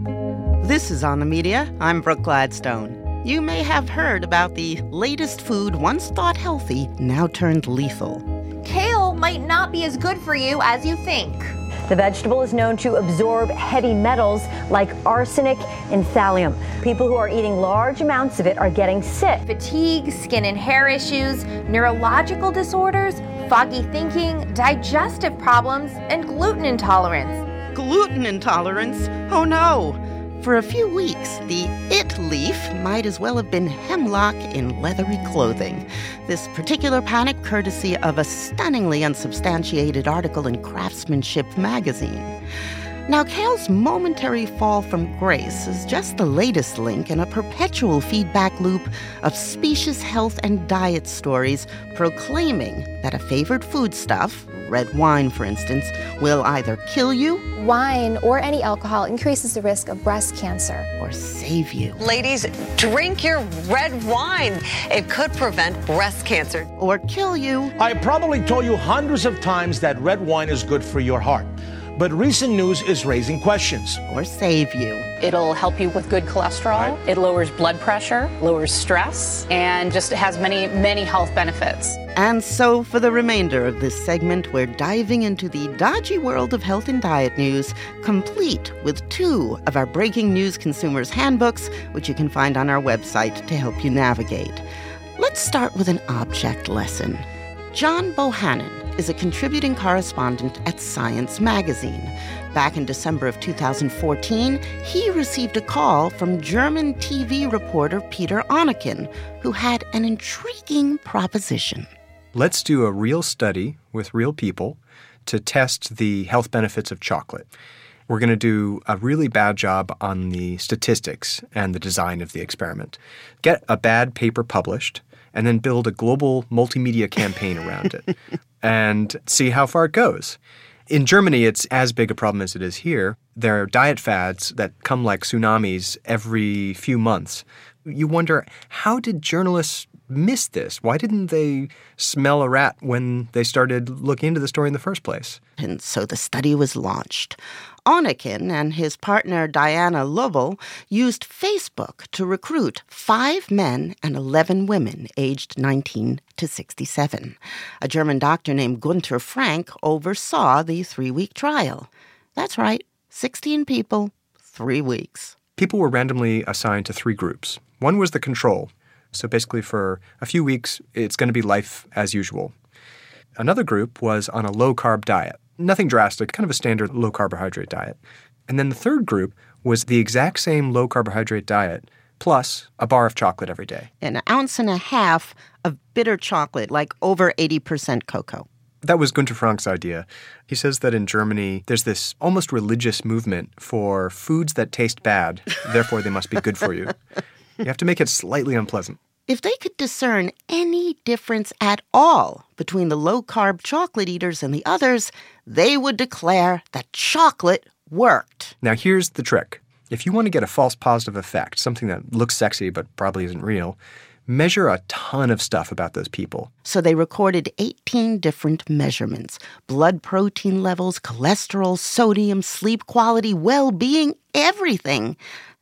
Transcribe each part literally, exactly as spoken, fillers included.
This is On the Media. I'm Brooke Gladstone. You may have heard about the latest food once thought healthy, now turned lethal. Kale might not be as good for you as you think. The vegetable is known to absorb heavy metals like arsenic and thallium. People who are eating large amounts of it are getting sick. Fatigue, skin and hair issues, neurological disorders, foggy thinking, digestive problems, and gluten intolerance. Gluten intolerance? Oh no! For a few weeks, the it leaf might as well have been hemlock in leathery clothing. This particular panic courtesy of a stunningly unsubstantiated article in Craftsmanship magazine. Now, kale's momentary fall from grace is just the latest link in a perpetual feedback loop of specious health and diet stories proclaiming that a favored foodstuff, red wine for instance, will either kill you, wine or any alcohol increases the risk of breast cancer, or save you. Ladies, drink your red wine. It could prevent breast cancer. Or kill you. I probably told you hundreds of times that red wine is good for your heart. But recent news is raising questions. Or save you. It'll help you with good cholesterol. Right. It lowers blood pressure, lowers stress, and just has many, many health benefits. And so for the remainder of this segment, we're diving into the dodgy world of health and diet news, complete with two of our breaking news consumers' handbooks, which you can find on our website to help you navigate. Let's start with an object lesson. John Bohannon is a contributing correspondent at Science magazine. Back in December of two thousand fourteen, he received a call from German T V reporter Peter Onneken, who had an intriguing proposition. Let's do a real study with real people to test the health benefits of chocolate. We're going to do a really bad job on the statistics and the design of the experiment. Get a bad paper published, and then build a global multimedia campaign around it and see how far it goes. In Germany, it's as big a problem as it is here. There are diet fads that come like tsunamis every few months. You wonder, how did journalists miss this? Why didn't they smell a rat when they started looking into the story in the first place? And so the study was launched. Onneken and his partner Diana Lovell used Facebook to recruit five men and eleven women aged nineteen to sixty-seven. A German doctor named Gunther Frank oversaw the three-week trial. That's right, sixteen people, three weeks. People were randomly assigned to three groups. One was the control. So basically for a few weeks, it's going to be life as usual. Another group was on a low-carb diet. Nothing drastic, kind of a standard low-carbohydrate diet. And then the third group was the exact same low-carbohydrate diet plus a bar of chocolate every day. An ounce and a half of bitter chocolate, like over eighty percent cocoa. That was Gunther Frank's idea. He says that in Germany, there's this almost religious movement for foods that taste bad, therefore they must be good for you. You have to make it slightly unpleasant. If they could discern any difference at all between the low-carb chocolate eaters and the others, they would declare that chocolate worked. Now, here's the trick. If you want to get a false positive effect, something that looks sexy but probably isn't real, measure a ton of stuff about those people. So they recorded eighteen different measurements: blood protein levels, cholesterol, sodium, sleep quality, well-being, everything.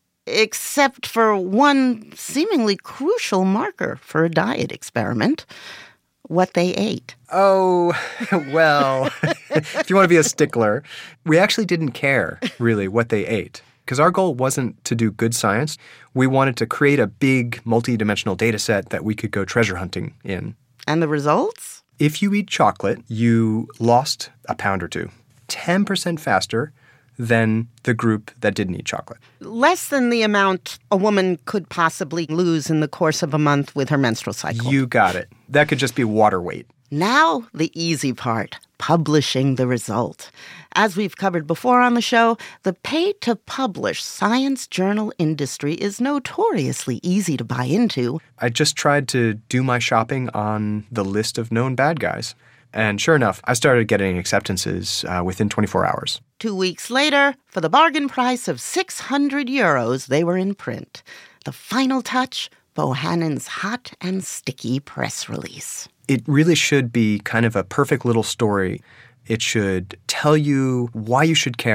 Except for one seemingly crucial marker for a diet experiment: what they ate. Oh, well, if you want to be a stickler, we actually didn't care, really, what they ate. Because our goal wasn't to do good science. We wanted to create a big, multi-dimensional data set that we could go treasure hunting in. And the results? If you eat chocolate, you lost a pound or two. ten percent faster than the group that didn't eat chocolate. Less than the amount a woman could possibly lose in the course of a month with her menstrual cycle. You got it. That could just be water weight. Now, the easy part, publishing the result. As we've covered before on the show, the pay-to-publish science journal industry is notoriously easy to buy into. I just tried to do my shopping on the list of known bad guys. And sure enough, I started getting acceptances uh, within twenty-four hours. Two weeks later, for the bargain price of six hundred euros, they were in print. The final touch, Bohannon's hot and sticky press release. It really should be kind of a perfect little story. It should tell you why you should care,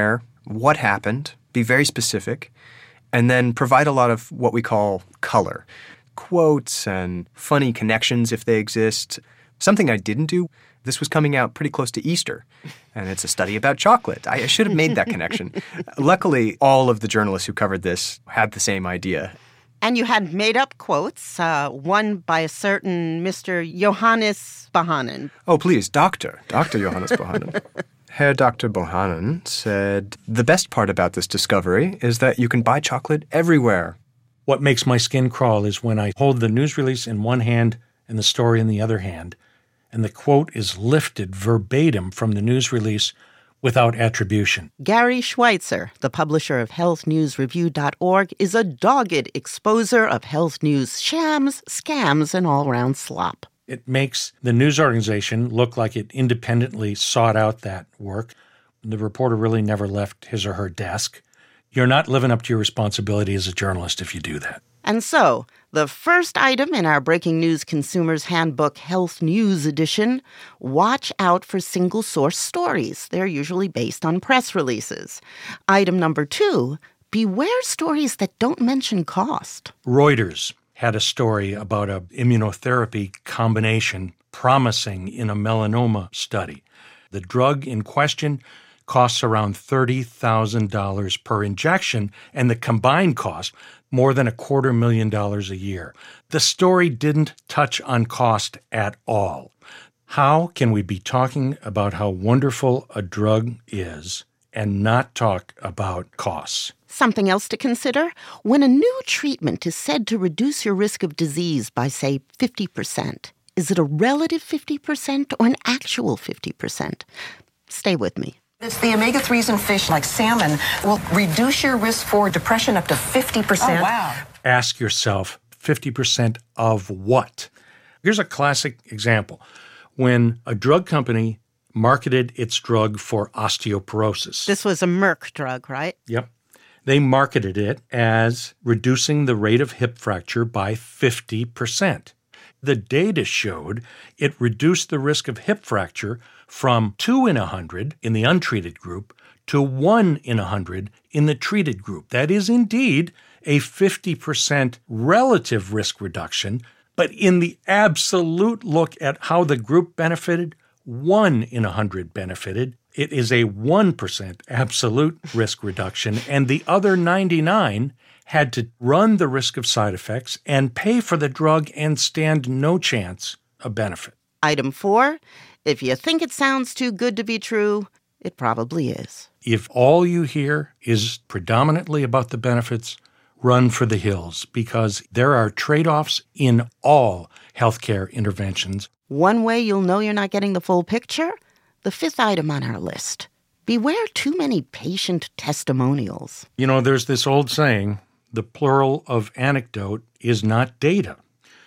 what happened, be very specific, and then provide a lot of what we call color. Quotes and funny connections if they exist. Something I didn't do, this was coming out pretty close to Easter, and it's a study about chocolate. I should have made that connection. Luckily, all of the journalists who covered this had the same idea. And you had made-up quotes, uh, one by a certain Mister Johannes Bohannon. Oh, please, Doctor Doctor Johannes Bohannon. Herr Doctor Bohannon said, "The best part about this discovery is that you can buy chocolate everywhere." What makes my skin crawl is when I hold the news release in one hand and the story in the other hand, and the quote is lifted verbatim from the news release without attribution. Gary Schweitzer, the publisher of health news review dot org, is a dogged exposer of health news shams, scams, and all-round slop. It makes the news organization look like it independently sought out that work. The reporter really never left his or her desk. You're not living up to your responsibility as a journalist if you do that. And so, the first item in our Breaking News Consumer's Handbook Health News Edition, watch out for single-source stories. They're usually based on press releases. Item number two, beware stories that don't mention cost. Reuters had a story about an immunotherapy combination promising in a melanoma study. The drug in question costs around thirty thousand dollars per injection, and the combined cost more than a quarter million dollars a year. The story didn't touch on cost at all. How can we be talking about how wonderful a drug is and not talk about costs? Something else to consider, when a new treatment is said to reduce your risk of disease by, say, fifty percent, is it a relative fifty percent or an actual fifty percent? Stay with me. It's the omega threes in fish like salmon will reduce your risk for depression up to fifty percent. Oh, wow. Ask yourself, fifty percent of what? Here's a classic example. When a drug company marketed its drug for osteoporosis. This was a Merck drug, right? Yep. They marketed it as reducing the rate of hip fracture by fifty percent. The data showed it reduced the risk of hip fracture from two in a hundred in the untreated group to one in a hundred in the treated group. That is indeed a fifty percent relative risk reduction, but in the absolute look at how the group benefited, one in a hundred benefited. It is a one percent absolute risk reduction, and the other ninety-nine had to run the risk of side effects and pay for the drug and stand no chance of benefit. Item four, if you think it sounds too good to be true, it probably is. If all you hear is predominantly about the benefits, run for the hills, because there are trade-offs in all healthcare interventions. One way you'll know you're not getting the full picture? The fifth item on our list. Beware too many patient testimonials. You know, there's this old saying, the plural of anecdote is not data.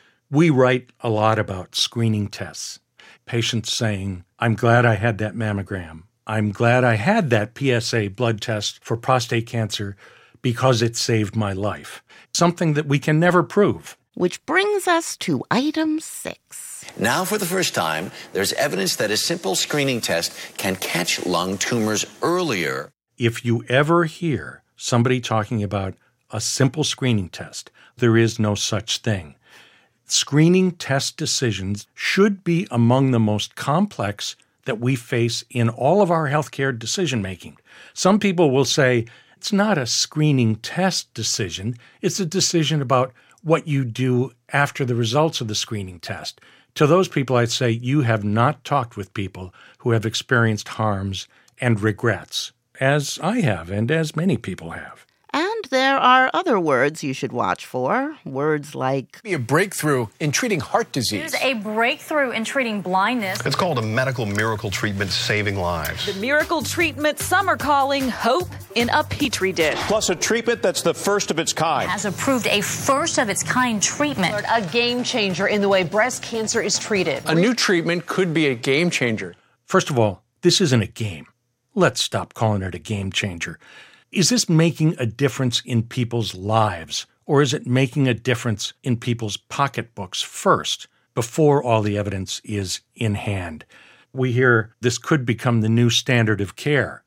We write a lot about screening tests. Patients saying, I'm glad I had that mammogram. I'm glad I had that P S A blood test for prostate cancer because it saved my life. Something that we can never prove. Which brings us to item six. Now, for the first time, there's evidence that a simple screening test can catch lung tumors earlier. If you ever hear somebody talking about a simple screening test, there is no such thing. Screening test decisions should be among the most complex that we face in all of our healthcare decision-making. Some people will say, it's not a screening test decision, it's a decision about what you do after the results of the screening test. To those people, I'd say you have not talked with people who have experienced harms and regrets, as I have and as many people have. And there are other words you should watch for. Words like... A breakthrough in treating heart disease. There's a breakthrough in treating blindness. It's called a medical miracle treatment saving lives. The miracle treatment some are calling hope in a petri dish. Plus a treatment that's the first of its kind. Has approved a first of its kind treatment. A game changer in the way breast cancer is treated. A new treatment could be a game changer. First of all, this isn't a game. Let's stop calling it a game changer. Is this making a difference in people's lives, or is it making a difference in people's pocketbooks first, before all the evidence is in hand? We hear this could become the new standard of care.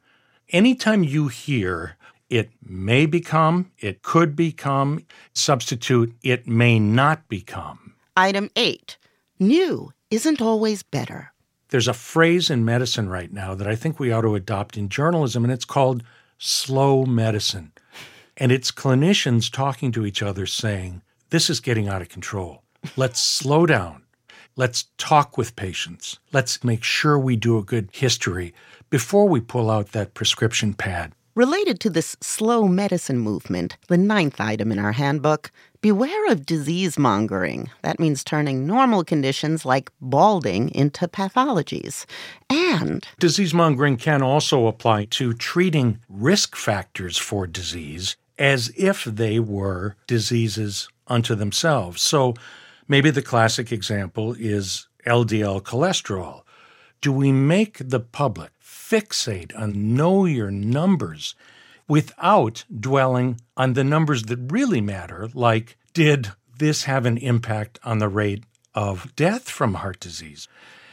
Anytime you hear it may become, it could become, substitute it may not become. Item eight, new isn't always better. There's a phrase in medicine right now that I think we ought to adopt in journalism, and it's called slow medicine. And it's clinicians talking to each other saying, this is getting out of control. Let's slow down. Let's talk with patients. Let's make sure we do a good history before we pull out that prescription pad. Related to this slow medicine movement, the ninth item in our handbook, beware of disease mongering. That means turning normal conditions like balding into pathologies. And disease mongering can also apply to treating risk factors for disease as if they were diseases unto themselves. So maybe the classic example is L D L cholesterol. Do we make the public fixate on know your numbers without dwelling on the numbers that really matter, like did this have an impact on the rate of death from heart disease?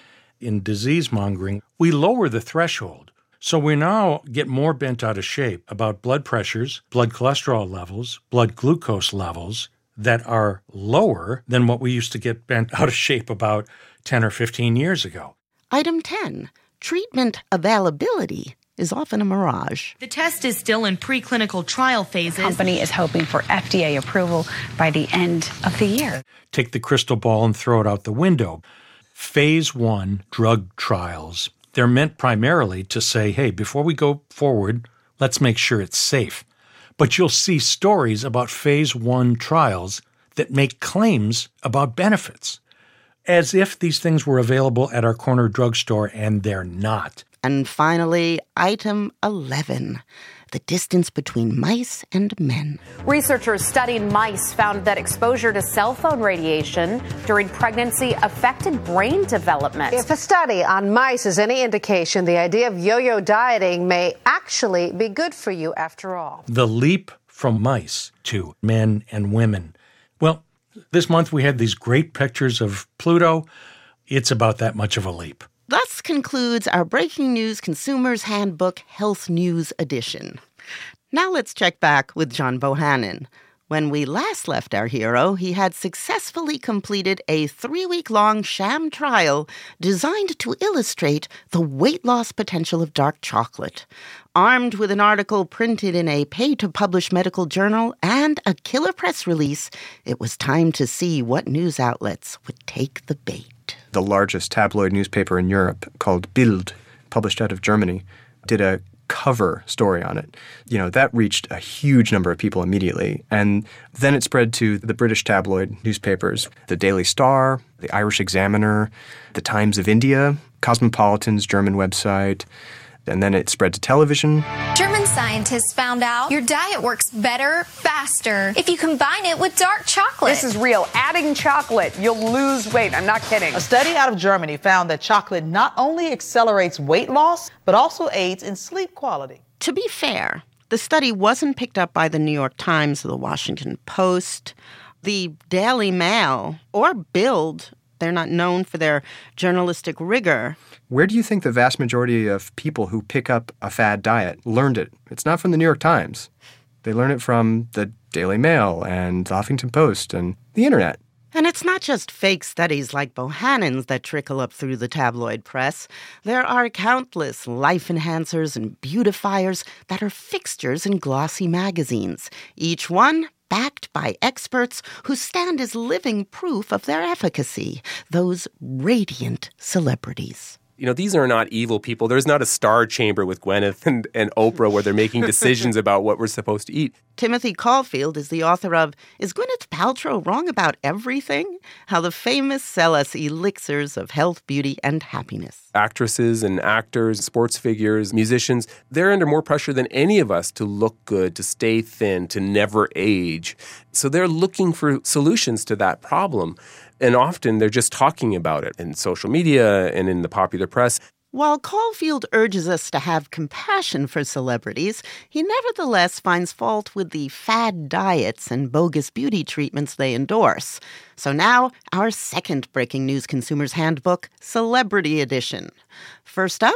In disease mongering, we lower the threshold. So we now get more bent out of shape about blood pressures, blood cholesterol levels, blood glucose levels that are lower than what we used to get bent out of shape about ten or fifteen years ago. Item ten, treatment availability is often a mirage. The test is still in preclinical trial phases. The company is hoping for F D A approval by the end of the year. Take the crystal ball and throw it out the window. Phase one drug trials, they're meant primarily to say, hey, before we go forward, let's make sure it's safe. But you'll see stories about phase one trials that make claims about benefits, as if these things were available at our corner drugstore, and they're not. And finally, item eleven, the distance between mice and men. Researchers studying mice found that exposure to cell phone radiation during pregnancy affected brain development. If a study on mice is any indication, the idea of yo-yo dieting may actually be good for you after all. The leap from mice to men and women. Well, this month we had these great pictures of Pluto. It's about that much of a leap. Thus concludes our Breaking News Consumer's Handbook Health News Edition. Now let's check back with John Bohannon. When we last left our hero, he had successfully completed a three-week-long sham trial designed to illustrate the weight loss potential of dark chocolate. Armed with an article printed in a pay-to-publish medical journal and a killer press release, it was time to see what news outlets would take the bait. The largest tabloid newspaper in Europe, called Bild, published out of Germany, did a cover story on it. You know, that reached a huge number of people immediately. And then it spread to the British tabloid newspapers, the Daily Star, the Irish Examiner, the Times of India, Cosmopolitan's German website, and then it spread to television. German scientists found out your diet works better, faster, if you combine it with dark chocolate. This is real. Adding chocolate, you'll lose weight. I'm not kidding. A study out of Germany found that chocolate not only accelerates weight loss, but also aids in sleep quality. To be fair, the study wasn't picked up by the New York Times or the Washington Post, the Daily Mail, or Bild. They're not known for their journalistic rigor. Where do you think the vast majority of people who pick up a fad diet learned it? It's not from the New York Times. They learn it from the Daily Mail and the Huffington Post and the internet. And it's not just fake studies like Bohannon's that trickle up through the tabloid press. There are countless life enhancers and beautifiers that are fixtures in glossy magazines, each one backed by experts who stand as living proof of their efficacy, those radiant celebrities. You know, these are not evil people. There's not a star chamber with Gwyneth and, and Oprah where they're making decisions about what we're supposed to eat. Timothy Caulfield is the author of Is Gwyneth Paltrow Wrong About Everything? How the Famous Sell Us Elixirs of Health, Beauty, and Happiness. Actresses and actors, sports figures, musicians, they're under more pressure than any of us to look good, to stay thin, to never age. So they're looking for solutions to that problem. And often they're just talking about it in social media and in the popular press. While Caulfield urges us to have compassion for celebrities, he nevertheless finds fault with the fad diets and bogus beauty treatments they endorse. So now, our second Breaking News Consumer's Handbook, Celebrity Edition. First up,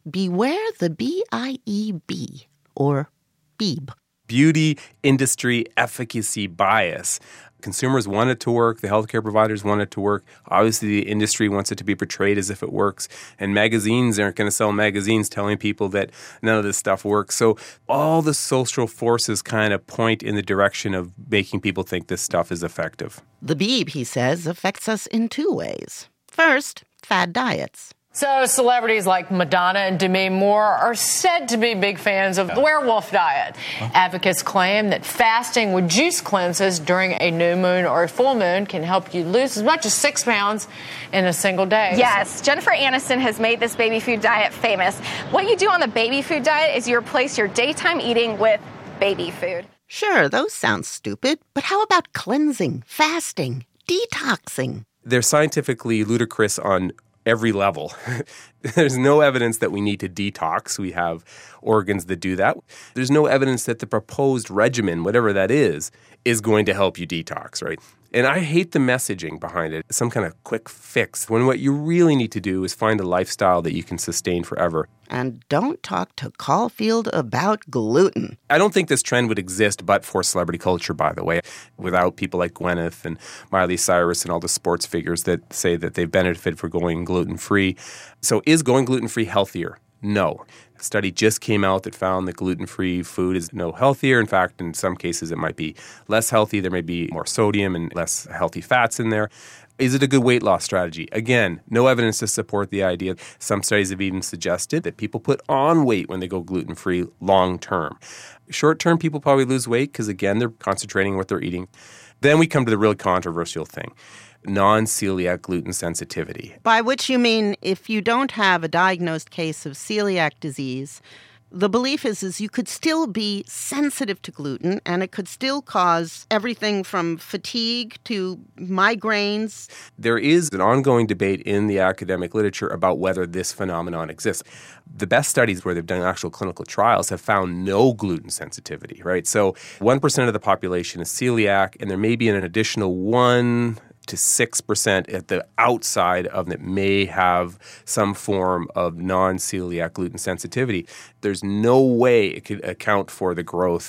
beware the B I E B, or BEEB. Beauty industry efficacy bias. Consumers want it to work. The healthcare providers want it to work. Obviously, the industry wants it to be portrayed as if it works. And magazines aren't going to sell magazines telling people that none of this stuff works. So all the social forces kind of point in the direction of making people think this stuff is effective. The BEEB, he says, affects us in two ways. First, fad diets. So celebrities like Madonna and Demi Moore are said to be big fans of the werewolf diet. Huh? Advocates claim that fasting with juice cleanses during a new moon or a full moon can help you lose as much as six pounds in a single day. Yes, Jennifer Aniston has made this baby food diet famous. What you do on the baby food diet is you replace your daytime eating with baby food. Sure, those sound stupid, but how about cleansing, fasting, detoxing? They're scientifically ludicrous on every level. There's no evidence that we need to detox. We have organs that do that. There's no evidence that the proposed regimen, whatever that is, is going to help you detox, right? And I hate the messaging behind it, some kind of quick fix, when what you really need to do is find a lifestyle that you can sustain forever. And don't talk to Caulfield about gluten. I don't think this trend would exist but for celebrity culture, by the way, without people like Gwyneth and Miley Cyrus and all the sports figures that say that they've benefited for going gluten-free. So is going gluten-free healthier? No. A study just came out that found that gluten-free food is no healthier. In fact, in some cases, it might be less healthy. There may be more sodium and less healthy fats in there. Is it a good weight loss strategy? Again, no evidence to support the idea. Some studies have even suggested that people put on weight when they go gluten-free long-term. Short-term, people probably lose weight because, again, they're concentrating on what they're eating. Then we come to the really controversial thing. Non-celiac gluten sensitivity. By which you mean if you don't have a diagnosed case of celiac disease, the belief is, is you could still be sensitive to gluten and it could still cause everything from fatigue to migraines. There is an ongoing debate in the academic literature about whether this phenomenon exists. The best studies where they've done actual clinical trials have found no gluten sensitivity, right? So one percent of the population is celiac, and there may be an additional one to six percent at the outside of that may have some form of non-celiac gluten sensitivity. There's no way it could account for the growth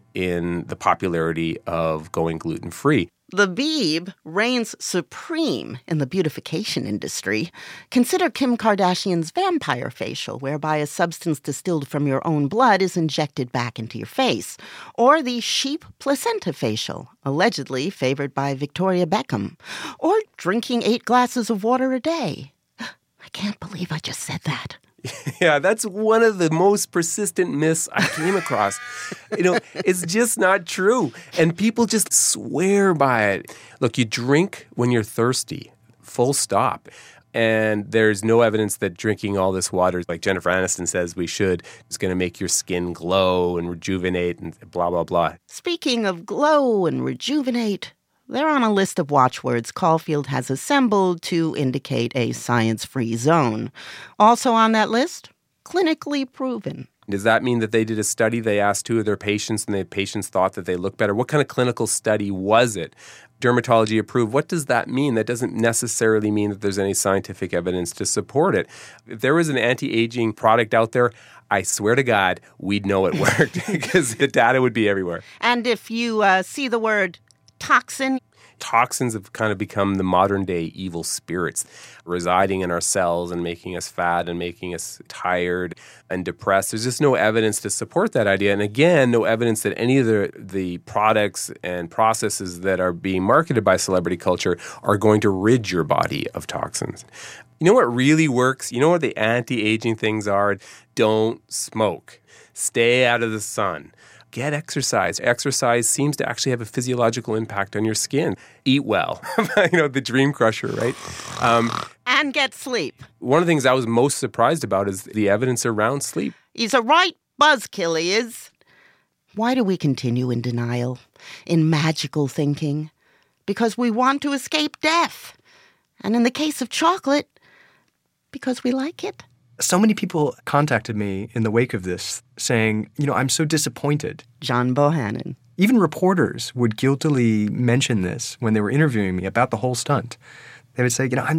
in the popularity of going gluten-free. The BEEB reigns supreme in the beautification industry. Consider Kim Kardashian's vampire facial, whereby a substance distilled from your own blood is injected back into your face. Or the sheep placenta facial, allegedly favored by Victoria Beckham. Or drinking eight glasses of water a day. I can't believe I just said that. Yeah, that's one of the most persistent myths I came across. You know, it's just not true. And people just swear by it. Look, you drink when you're thirsty, full stop. And there's no evidence that drinking all this water, like Jennifer Aniston says we should, is going to make your skin glow and rejuvenate and blah, blah, blah. Speaking of glow and rejuvenate, they're on a list of watchwords Caulfield has assembled to indicate a science-free zone. Also on that list, clinically proven. Does that mean that they did a study, they asked two of their patients, and the patients thought that they looked better? What kind of clinical study was it? Dermatology approved. What does that mean? That doesn't necessarily mean that there's any scientific evidence to support it. If there was an anti-aging product out there, I swear to God, we'd know it worked because the data would be everywhere. And if you uh, see the word toxin. Toxins have kind of become the modern-day evil spirits residing in our cells and making us fat and making us tired and depressed. There's just no evidence to support that idea. And again, no evidence that any of the, the products and processes that are being marketed by celebrity culture are going to rid your body of toxins. You know what really works? You know what the anti-aging things are? Don't smoke. Stay out of the sun. Get exercise. Exercise seems to actually have a physiological impact on your skin. Eat well. You know, the dream crusher, right? Um, and get sleep. One of the things I was most surprised about is the evidence around sleep. He's a right buzzkill, he is. Why do we continue in denial, in magical thinking? Because we want to escape death. And in the case of chocolate, because we like it. So many people contacted me in the wake of this saying, you know, I'm so disappointed. John Bohannon. Even reporters would guiltily mention this when they were interviewing me about the whole stunt. They would say, you know, I'm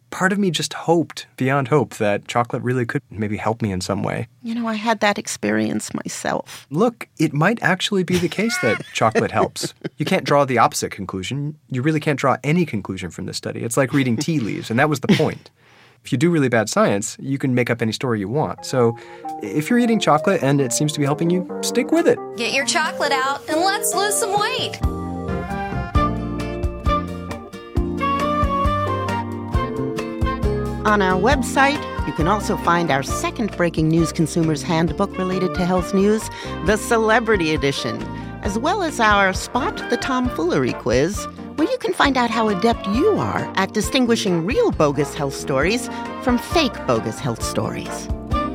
part of me just hoped, beyond hope, that chocolate really could maybe help me in some way. You know, I had that experience myself. Look, it might actually be the case that chocolate helps. You can't draw the opposite conclusion. You really can't draw any conclusion from this study. It's like reading tea leaves, and that was the point. If you do really bad science, you can make up any story you want. So if you're eating chocolate and it seems to be helping you, stick with it. Get your chocolate out and let's lose some weight. On our website, you can also find our second Breaking News Consumer's Handbook related to health news, the Celebrity Edition, as well as our Spot the Tomfoolery quiz, where you can find out how adept you are at distinguishing real bogus health stories from fake bogus health stories.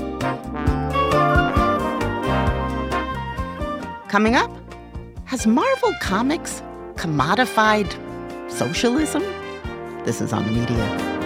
Coming up, has Marvel Comics commodified socialism? This is On the Media.